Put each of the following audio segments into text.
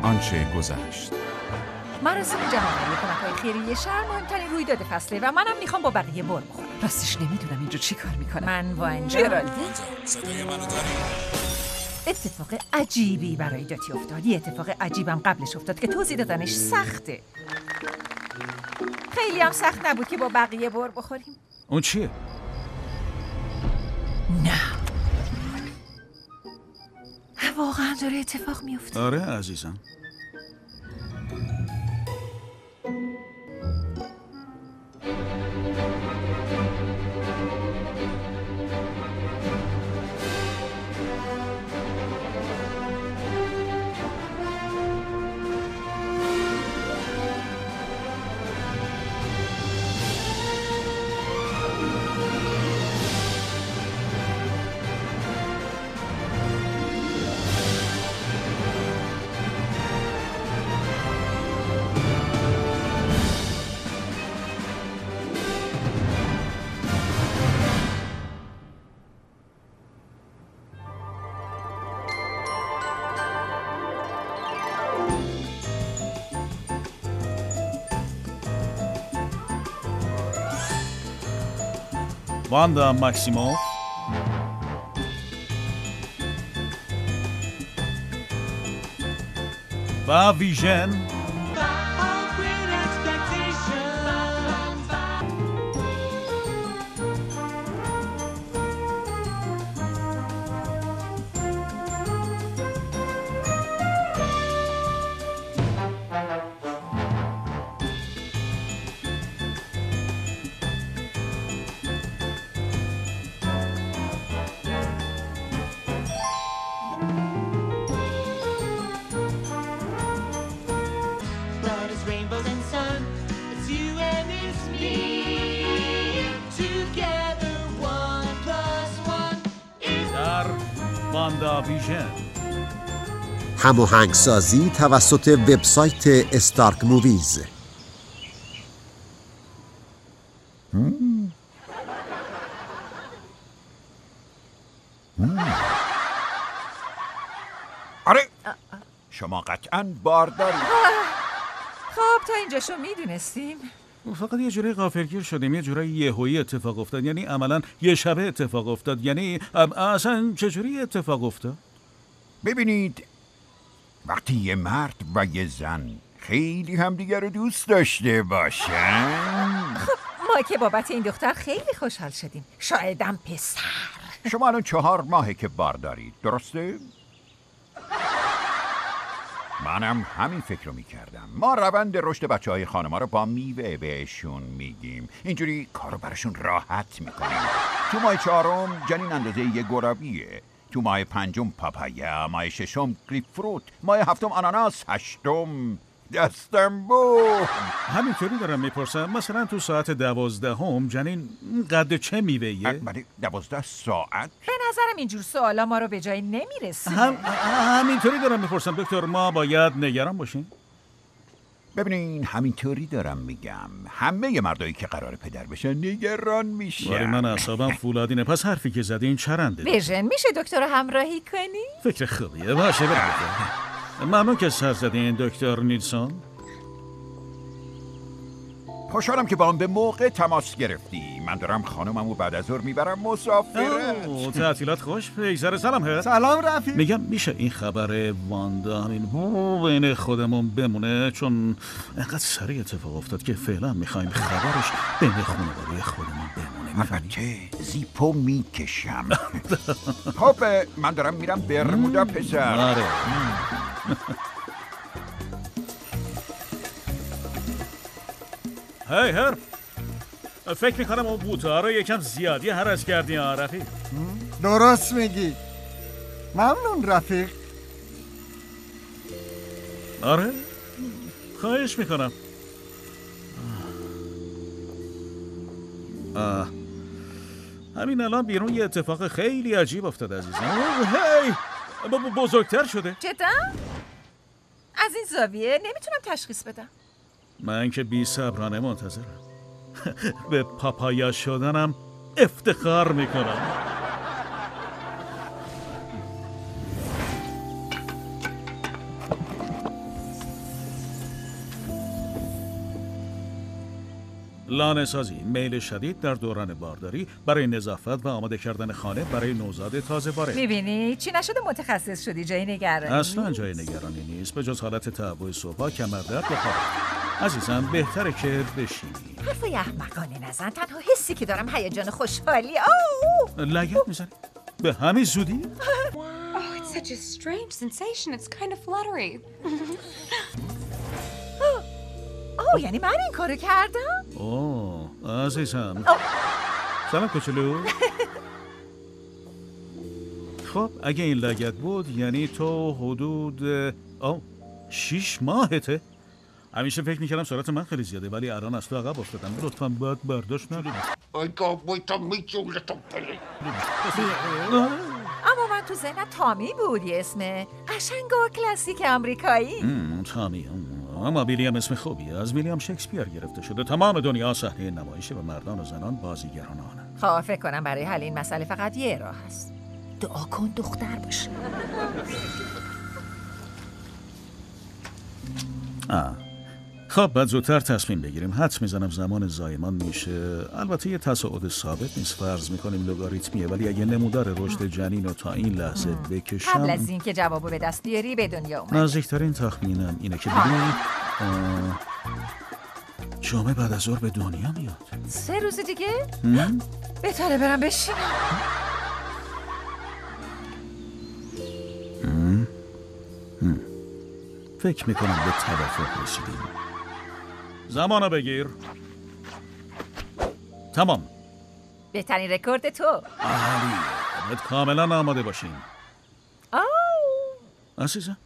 آنچه گذشت. مراسم جهانی کمک‌های خیریه شهر مهمترین رویداد فصله و منم میخوام با بقیه بر بخورم. راستش نمیدونم اینجا چی کار میکنم. من و اینجا صدای منو داری؟ اتفاق عجیبی برای داتی افتاد. یه اتفاق عجیبم قبلش افتاد که توضیح دادنش سخته. خیلی هم سخت نبود که با بقیه بر بخوریم. اون چیه؟ نه واقعا داره اتفاق میفته. آره عزیزم. واندا ماکسیموف، و ویژن، واندا ویژن. هماهنگسازی توسط وبسایت استارک موویز. آره شما قطعاً بارداری. خب تا اینجاشو میدونستیم. فقط یه جوری غافلگیر شدیم، یه جوری یهویی اتفاق افتاد، یعنی عملاً یه شبه اتفاق افتاد. یعنی اصلا چجوری اتفاق افتاد؟ ببینید وقتی یه مرد و یه زن خیلی همدیگر رو دوست داشته باشن. خب ما که بابت این دختر خیلی خوشحال شدیم. شایدم پسر. شما الان 4 ماهه که باردارید، درسته؟ منم همین فکر رو میکردم. ما روند رشد بچه‌های خانم‌ها رو با میوه بهشون میگیم، اینجوری کارو براشون راحت میکنیم. تو ماه 4 جنین اندازه یه گرابیه، تو ماه 5 پاپایا، ماه 6 گریپ فروت، ماه 7 آناناس، 8 دستنبو. همینطوری دارم میپرسم، مثلا تو ساعت 12 جنین قد چه میوه‌ایه؟ برای 12 ساعت؟ به نظرم اینجور سوالا ما رو به جایی نمیرسونه. همینطوری دارم میپرسم دکتر، ما باید نگران باشیم؟ ببینین همینطوری دارم میگم، همه مردایی که قرار پدر بشن نگران میشن. ولی من اعصابم فولادینه، پس حرفی که زدی این چرنده. ویژن میشه دکتر رو همراهی کنی؟ فکر خوبیه، باشه بریم. ممنون که سر زدین دکتر نیلسون. خوشحالم که با هم به موقع تماس گرفتی. من دارم خانممو بعد از ظهر میبرم مسافرت. تعطیلات خوش بگذره. سلام هست. سلام رفیق. میگم میشه این خبر واندا همین بین خودمون بمونه، چون انقدر سریع اتفاق افتاد که فعلا میخوایم خبرش بین خانواده خودمون بمونه. البته زیپو میکشم. خب من دارم میرم برمودا پسر. آره. هی هر فکر میکنم اون بوتا رو یکم زیادی هرس کردی ها رفیق. درست میگی. ممنون رفیق. آره خواهش میکنم. همین الان بیرون یه اتفاق خیلی عجیب افتاد عزیزم. هی بزرگتر شده. جدا؟ از این زاویه نمیتونم تشخیص بدم. من که بی صبرانه منتظرم. به پاپایا شدنم افتخار میکنم. لانه سازی، میل شدید در دوران بارداری برای نظافت و آماده کردن خانه برای نوزاد تازه وارد. میبینی چی نشده متخصص شدی؟ جای نگرانی اصلا جای نگرانی نیست، به جز حالت تعبوی صبح، کمردرد و خواب. عزیزم بهتره که بشینی. حرفای احمقانه نزن، تنها حسی که دارم هیجان خوشحالی. لگد میزنی؟ به همین زودی؟ Oh, it's such a strange sensation. It's kind of fluttery. یعنی من این کارو کردم؟ عزیزم سلام کوچولو. خب اگه این لگد بود یعنی تو حدود 6 ماهته. همیشه فکر میکردم سرعت من خیلی زیاده ولی الان از تو عقب افتادم. لطفاً باید برداشت ندیم. اما من تو ذهنم تامی بود، یه اسم قشنگ و کلاسیک آمریکایی. تامی. اما ویلیام اسم خوبیه، از ویلیام شکسپیر گرفته شده. تمام دنیا صحنه نمایشه و مردان و زنان بازیگران آنه. خب فکر کنم برای حل این مسئله فقط یه راه هست. دعا کن دختر باشه. خب بعد زودتر تصمیم بگیریم. حدس میزنم زمان زایمان میشه. البته یه تصاعد ثابت نیست، فرض میکنیم لگاریتمیه، ولی اگه نمودار رشد جنین رو تا این لحظه بکشم قبل از اینکه جوابو به دست بیاری به دنیا اومد. نزدیکترین تخمینم اینه که ببینید جمعه بعد از ظهر به دنیا میاد. 3 روز دیگه؟ بهتره برم بشینم. فکر میکنم به توافق رسیدیم. زمانو بگیر. تمام. بهترین رکورد تو. عالیه. باید کاملا آماده باشین. عزیزم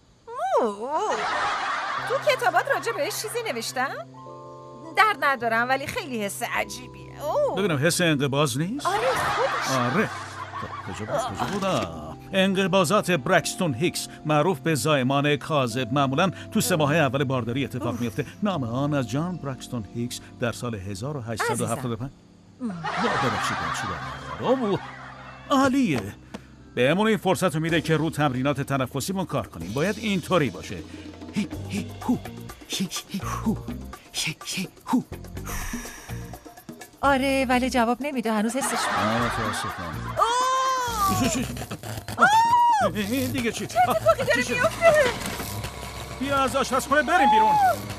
تو کتابات راجع بهش چیزی نوشتم؟ درد ندارم ولی خیلی حس عجیبیه. ببینم حس انقباض نیست؟ آره خودش. آره. کجا بود؟ انقباضات برکستون هیکس معروف به زایمان کاذب معمولاً تو 3 ماه اول بارداری اتفاق میفته. نام آن از جان برکستون هیکس در سال 1875. ببخشید. عالیه. بهمون این فرصت رو میده که رو تمرینات تنفسیمون کار کنیم. باید اینطوری باشه. هی هی هو هی هی هو هی هی هو. آره ولی جواب نمیده، هنوز حسش متاسفم. این دیگه چی؟ چه اتفاقی داره میفته؟ بیا از آشپزخونه بریم بیرون.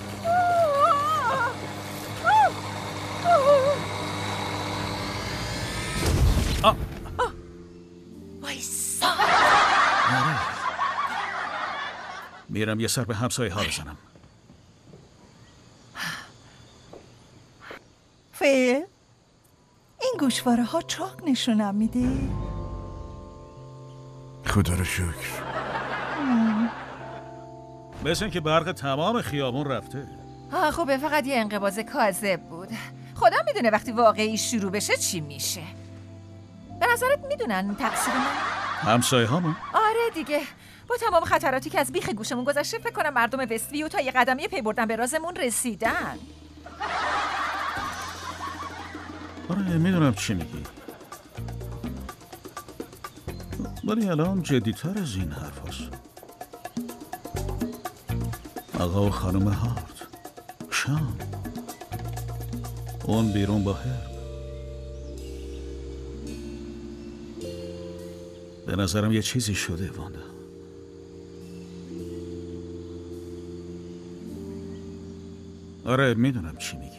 وایسا. میرم یه سر به همسایه ها بزنم. فیل این گوشواره ها چاق نشونم میده؟ خدا رو شکر. مثل این که برق تمام خیابون رفته. خوبه، فقط یه انقباض کاذب بود. خدا میدونه وقتی واقعی شروع بشه چی میشه. به نظرت میدونن تقصیر من؟ همسایه هامون؟ آره دیگه، با تمام خطراتی که از بیخ گوشمون گذشته فکر کنم مردم وستویو تا یه قدمی پی بردن به رازمون رسیدن. آره میدونم چی میگی، ولی الان جدی‌تر از این حرف هست. آقا و خانم هارت شام اون بیرون با هرب. به نظرم یه چیزی شده واندا. آره میدونم چی میگی،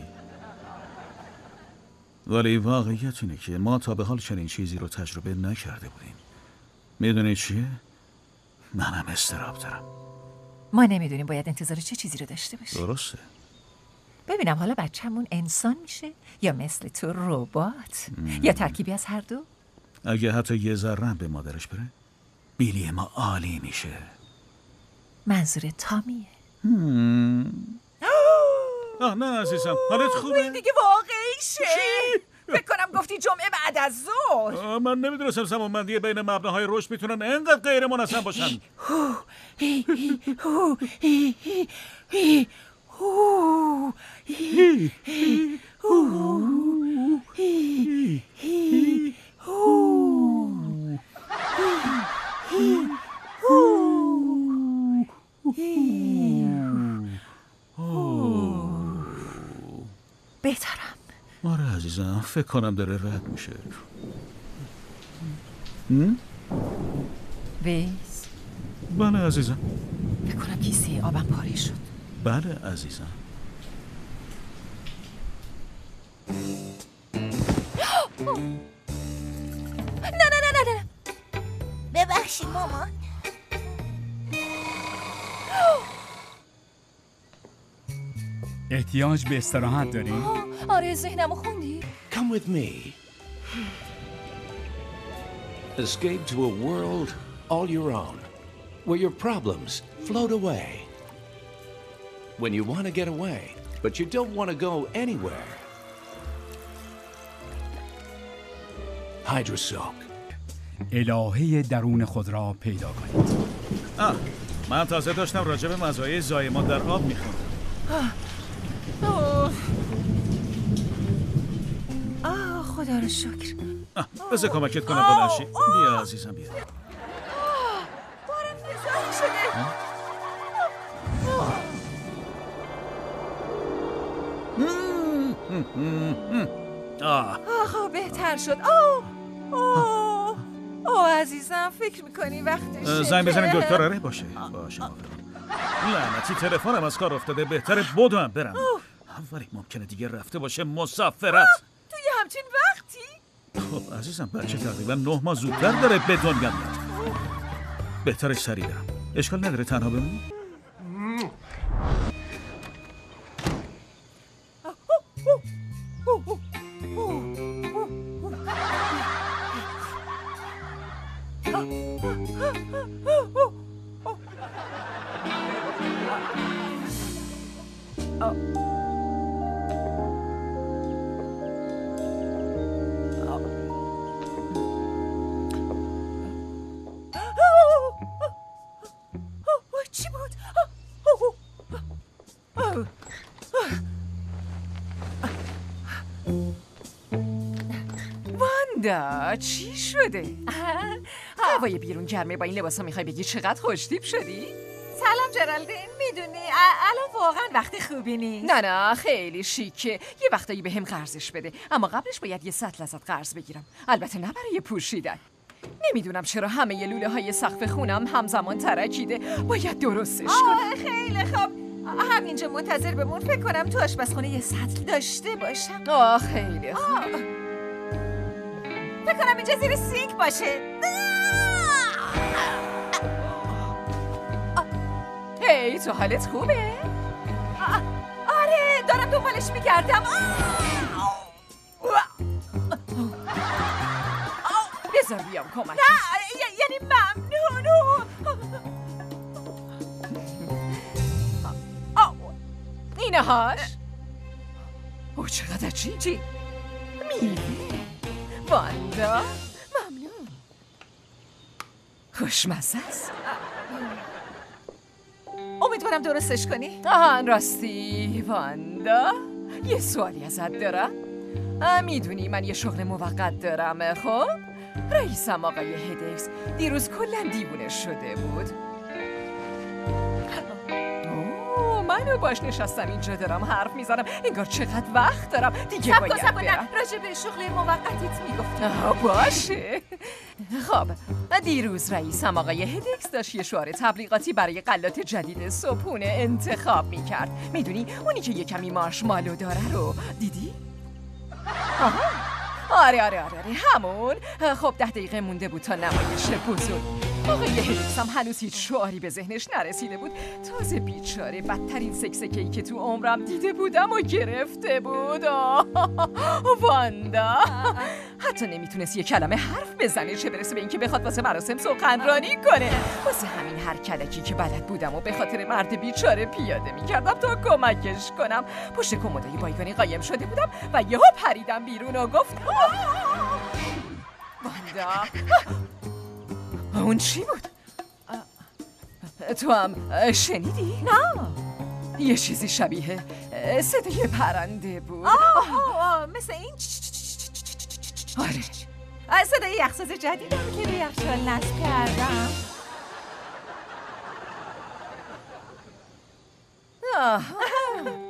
ولی واقعیت اینه که ما تا به حال چنین چیزی رو تجربه نکرده بودیم. میدونی چیه؟ منم اضطراب دارم. ما نمیدونیم باید انتظار چه چیزی رو داشته باشیم. درسته. ببینم حالا بچه‌مون انسان میشه یا مثل تو ربات یا ترکیبی از هر دو؟ اگه حتی یه ذره به مادرش بره بیلی ما عالی میشه. منظور تامیه. نه عزیزم حالت خوبه؟ این دیگه واقعیشه. فکر کنم گفتی جمعه بعد از ظهر. من نمیدونستم سمانبندی بین مبناهای رشد میتونن اینقدر غیر منظم باشن. بهترم. آره عزیزم، فکر کنم داره رد میشه. ویس، بله عزیزم. فکر کنم کیسه آبم پاره شد. بله عزیزم. نه. ببخشید مامان. احتیاج به استراحت داری؟ آره ذهنمو خوندی؟ Come with me. Escape to a world all your own, where your problems float away. When you want to get away, but you don't want to go anywhere. Hydrosoak. الهه درون خود را پیدا کنید. من تازه داشتم راجع به مزایای زایمان در آب میخوندم. خدا رو شکر. بذار کمکت کنم بلنشی. بیا عزیزم بیا. بارم نزاعی شده. بهتر شد. عزیزم فکر میکنی وقتشه؟ زنگ بزنیم دکتر. آره باشه. لعنتی تلفنم از کار افتاده. بهتره بدوم برم. ولی ممکنه دیگه رفته باشه مسافرت. توی همچین وقتی؟ خب عزیزم بچه تقریبا 9 ماه زودتر داره به دنیا میاد. بهتره سریع برم. اشکال نداره تنها بمون. چی بود؟ واندا چی شده؟ هوای بیرون گرمه. با این لباسا میخوای بگی چقدر خوشتیپ شدی؟ سلام جرالدین. میدونی الان واقعا وقت خوبی نیست. نه خیلی شیکه. یه وقتایی به هم قرضش بده، اما قبلش باید یه سطل ازت قرض بگیرم. البته نه برای پوشیدن. نمیدونم چرا همه لوله های سقف خونم همزمان ترکیده. باید درستش کنم. خیلی خوب. همینجا منتظر بمون. فکر کنم تو آشپزخونه یه سطل داشته باشم. خیلی خوب. فکر کنم اینجا زیر سینک باشه. هی تو حالت خوبه؟ آره دارم دنبالش میگردم. بذار بیام کمک. نه یعنی ممنون. اینهاش؟ چقدر عجیب. چی؟ میوه. واندا ممنون. خوشمزه است. امیدوارم درستش کنی. راستی واندا یه سوالی ازت دارم. میدونی من یه شغل موقت دارم. خب رئیسم آقای هدکس دیروز کلا دیوونه شده بود. منو باش نشستم اینجا دارم حرف میزنم. انگار چقدر وقت دارم. دیگه باید برم. راجع به شغل موقتیت میگفتم. باشه. خب دیروز رئیسم آقای هدکس داشت یه شعار تبلیغاتی برای غلات جدید صبحونه انتخاب میکرد. میدونی اونی که یه کمی مارشمالو داره رو دیدی؟ آره همون. خب 10 دقیقه مونده بود تا نمایش بزرگ. آقای هدکس هم هنوز هیچ شعاری به ذهنش نرسیده بود. تازه بیچاره بدترین سکسکه‌ای که تو عمرم دیده بودم و گرفته بود. واندا حتی نمیتونست یه کلمه حرف بزنه، چه برسه به اینکه بخواد واسه مراسم سخنرانی کنه. واسه همین هر کلکی که بلد بودم و به خاطر مرد بیچاره پیاده میکردم تا کمکش کنم. پشت کمدای بایگانی قایم شده بودم و یهو پریدم بیرون و گفت واندا. اون چی بود؟ تو هم شنیدی؟ نه. یه چیزی شبیه صدای پرنده بود. مثل این. آره صدای یخساز جدیدم که به یخچال نصب کردم.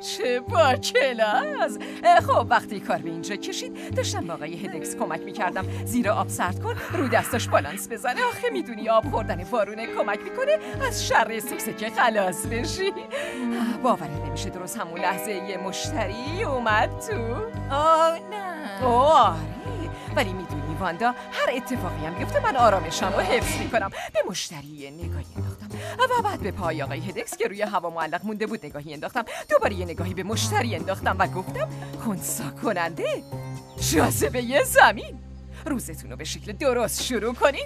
چه با کلاس. خب وقتی کار به اینجا کشید داشتم با آقای هدکس کمک میکردم زیر آب سرد کن روی دستاش بالانس بزنه. آخه میدونی آب خوردن وارونه کمک میکنه از شر سکسکه خلاص بشی. باورت نمیشه درست همون لحظه یه مشتری اومد تو. نه آره ولی میدونی واندا هر اتفاقی هم بیفته من آرامشم رو حفظ میکنم. به مشتری یه نگاهی انداختم و بعد به پای آقای هدکس که روی هوا معلق مونده بود نگاهی انداختم. دوباره یه نگاهی به مشتری انداختم و گفتم خنثی کننده جاذبه زمین. روزتون رو به شکل درست شروع کنین.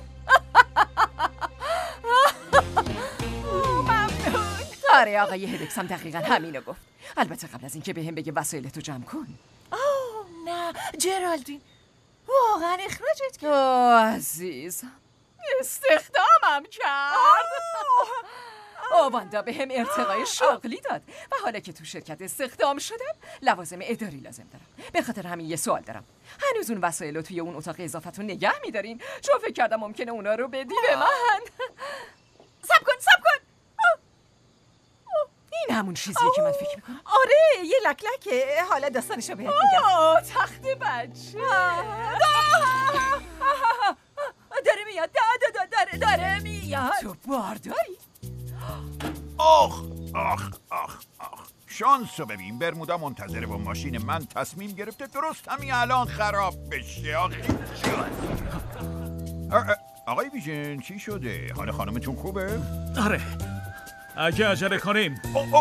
ممنون. آره آقای هدکس هم دقیقا همینو گفت. البته قبل از اینکه بهم بگه وسایلتو جمع کن. نه جرالدین واقعا اخراجت کرد. عزیزم استخدامم کرد. واندا به هم ارتقای شغلی داد و حالا که تو شرکت استخدام شدم لوازم اداری لازم دارم. به خاطر همین یه سوال دارم. هنوز اون وسایل رو توی اون اتاق اضافتون نگه میدارین؟ چون فکر کردم ممکنه اونا رو بدی به من. صبر کن این همون چیزیه که من فکر میکنم. آره یه لکلکه. حالا داستانشو بهت میگم. تخت بچه داره میاد داره میاد. تو بارداری؟ آخ شانسو ببین برمودا منتظره با ماشین من تصمیم گرفته درست همین الان خراب بشه. آقای ویژن چی شده؟ حال خانمتون خوبه؟ آره اگه عجله کنیم.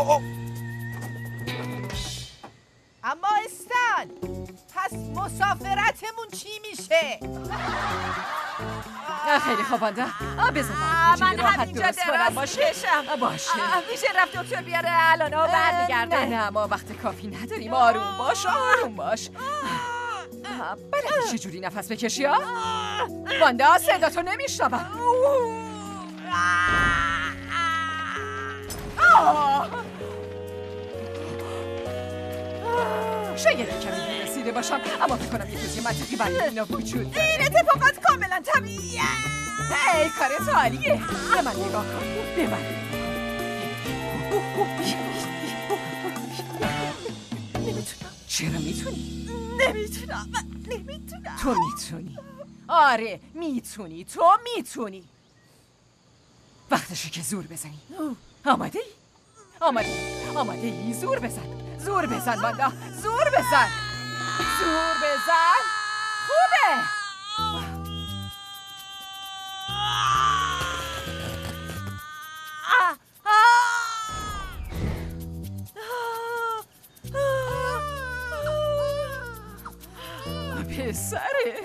اما استن پس مسافرتمون چی میشه؟ خیلی خوب واندا بذار من همینجا دراز کشم. باشه میشه رفت دکتر بیاره الان برمیگرده. نه ما وقت کافی نداریم. آروم باش. بلدی چجوری نفس بکشی ها؟ واندا صداتو نمیشنوم. شاید کمی رسیده باشم اما فکر کنم یه توضیح منطقی برای اینا وجود داره. این اتفاقات کاملا طبیعیه. هی کارت عالیه. به من نگاه کن. به من نمیتونم. چرا میتونی؟ نمیتونم. تو میتونی. آره میتونی. تو میتونی. وقتشه که زور بزنی. آماده ای؟ زور بزن واندا. زور بزن. خوبه. پسره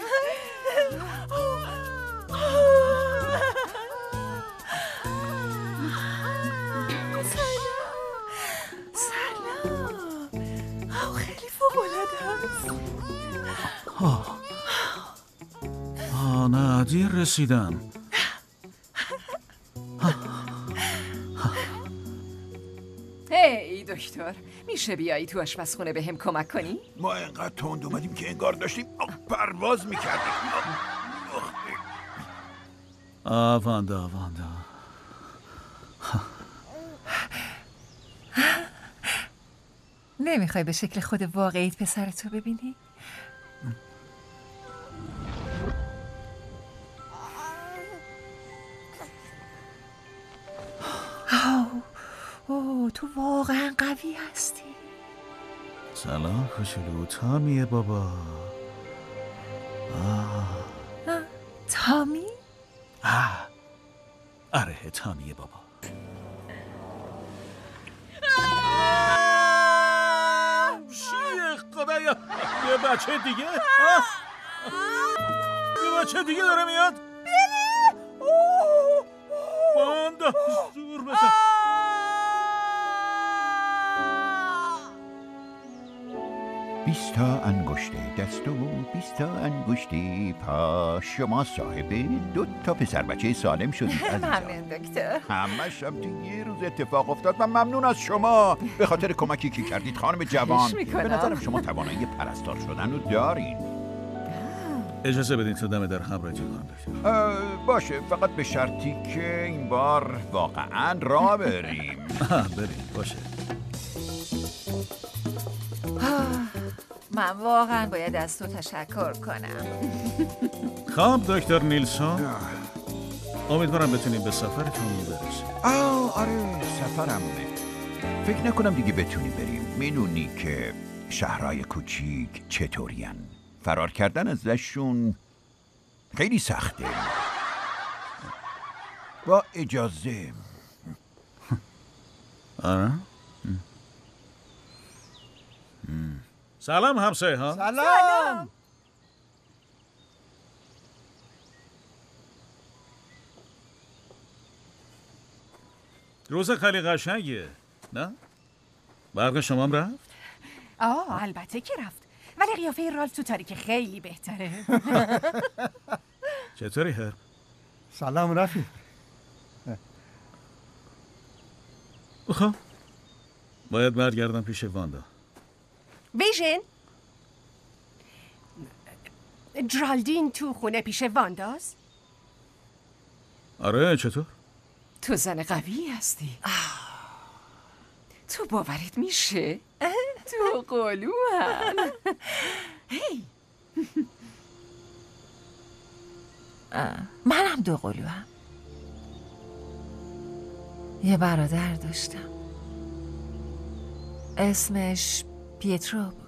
خیلی فوق‌العاده است. نه دیر رسیدم. هی دکتر میشه بیایی تو آشپزخونه به هم کمک کنی؟ ما اینقدر تند اومدیم که انگار داشتیم پرواز میکردیم. واندا نمیخوای به شکل خود واقعیت پسرتو ببینی؟ تو واقعا قوی هستی. سلام کوچولو. تامیه بابا. تامی؟ آره تامیه بابا. چیه خدایا؟ یه بچه دیگه؟ یه بچه دیگه داره میاد؟ واندا زور بزن. 20 تا انگشت دست و 20 تا انگشت پا. شما صاحب 2 تا پسر بچه سالم شدید عزیزم. ممنون دکتر. همش هم تو یه روز اتفاق افتاد. من ممنون از شما به خاطر کمکی که کردید خانم جوان. به نظرم شما توانایی پرستار شدن رو دارین. اجازه بدین تا دم در همراهتون کنم دکتر. باشه فقط به شرطی که این بار واقعا راه بریم. بریم باشه. من واقعا باید از تو تشکر کنم. خب دکتر نیلسون، امیدوارم بتونیم به سفرتون برسیم. آره سفرمونه. فکر نکنم دیگه بتونیم بریم. میدونی که شهرهای کوچیک چطورین؟ فرار کردن ازشون خیلی سخته. با اجازه. آره؟ سلام همسایه ها. سلام. روز خیلی قشنگیه، نه؟ برق شما هم رفت؟ البته که رفت، ولی قیافه رالف تو تاریک خیلی بهتره. چطوری هر؟ سلام رفیق. خب باید برگردم پیش واندا. ویژن، جرالدین تو خونه پیش وانداست؟ آره چطور؟ تو زن قوی هستی. تو باورت میشه؟ تو قلو هم. هی منم دو قلو هم. یه برادر داشتم، اسمش پیترو بود.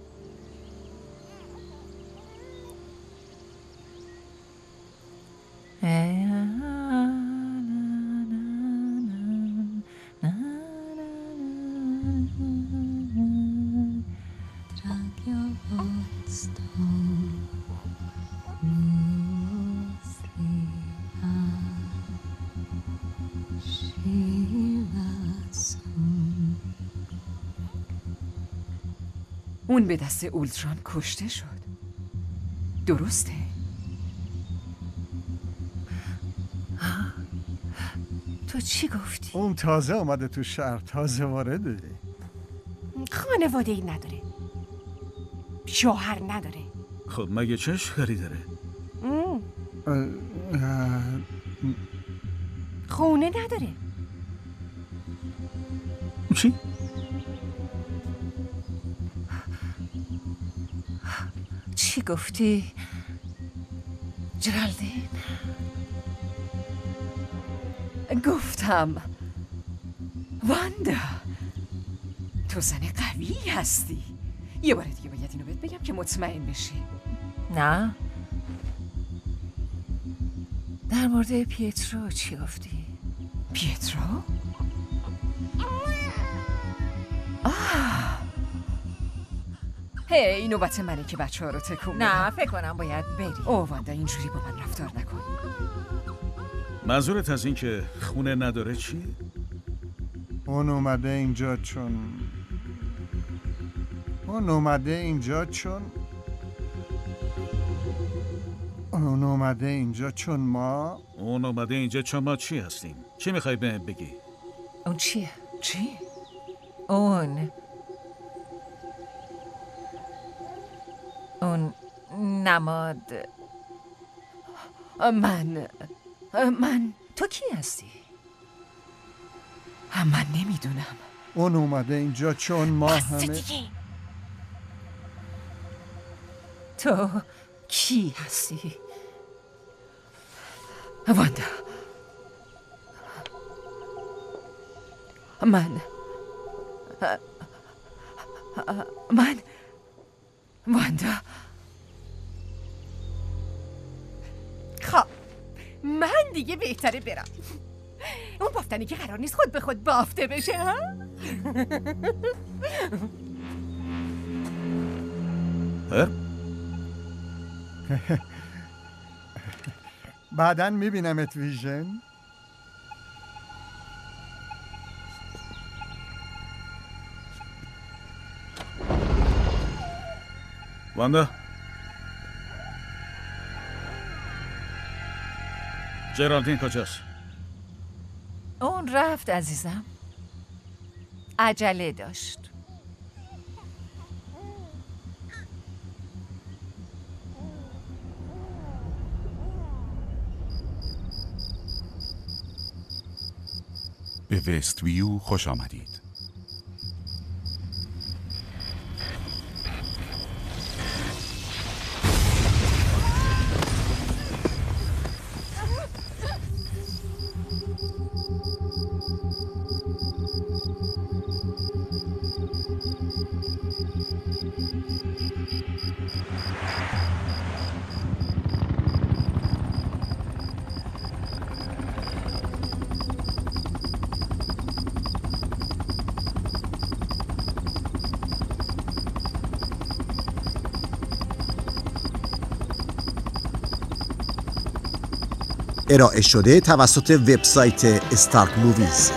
اون به دست اولتران کشته شد. درسته؟ تو چی گفتی؟ اون تازه اومده تو شهر، تازه وارده. خانواده ای نداره، شوهر نداره. خب مگه چه اشکالی داره؟ خونه نداره. چی؟ چی گفتی؟ جرالدین؟ گفتم واندا، تو زن قوی هستی. یه بار دیگه باید اینو بهت بگم که مطمئن بشی. نه؟ در مورد پیترو چی گفتی؟ پیترو؟ هی نوبت منه که بچه ها رو تکون. نه فکر کنم باید بری. اوه واندا اینجوری با من رفتار نکن. منظورت از این که خونه نداره چیه؟ اون اومده اینجا چون ما چی هستیم؟ چی میخوای بهم بگی؟ اون چیه؟ چی؟ اون نماد. من تو کی هستی؟ من نمیدونم. اون اومده اینجا چون ما همه. تو کی هستی؟ واندا. من واندا. خب من دیگه بهتره برم. اون بافتنی که قرار نیست خود به خود بافته بشه. ها؟ بعدن میبینمت ویژن. واندا، جرالدین کجاست؟ اون رفت عزیزم، عجله داشت. به وست ویو خوش آمدید. ارائه شده توسط وبسایت استارک موویز.